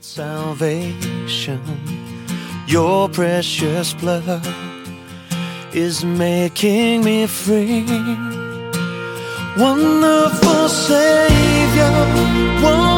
salvation. Your precious blood is making me free. Wonderful Savior,